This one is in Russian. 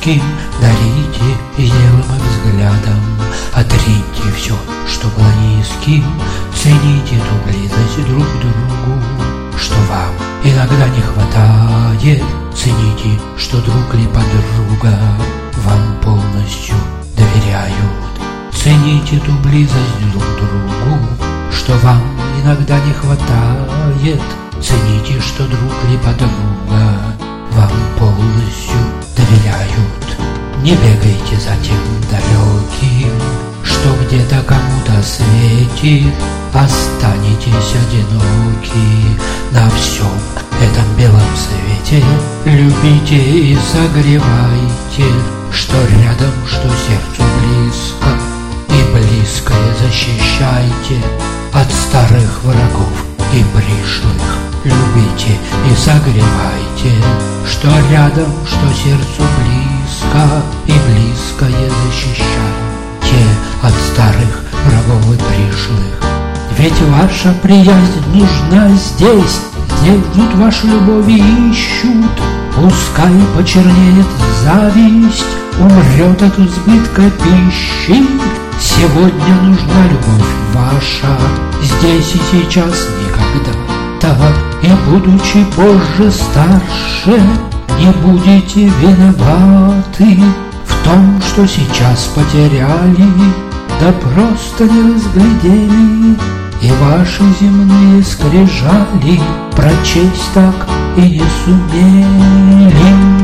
близким дарите и делом, и взглядом. Отриньте все, что было низким, цените ту близость друг к другу, что вам иногда не хватает. Цените, что друг или подруга вам полностью доверяют. Цените ту близость друг к другу, что вам иногда не хватает. Цените, что друг или подруга вам полностью доверяют. Не бегайте за тем далеким, что где-то кому-то светит. Останетесь одиноки на всем этом белом свете. Любите и согревайте, что рядом, что сердцу близко, и близкое защищайте от старых врагов и пришлых. Любите и согревайте, что рядом, что сердцу близко, и близкое защищайте от старых врагов и пришлых. Ведь ваша приязнь нужна здесь, здесь ждут вашу любовь и ищут. Пускай почернеет зависть, умрет от избытка пищи. Сегодня нужна любовь ваша, здесь и сейчас, никогда-то. И будучи позже старше, не будете виноваты в том, что сейчас потеряли, да просто не разглядели. И ваши земные скрижали прочесть так и не сумели.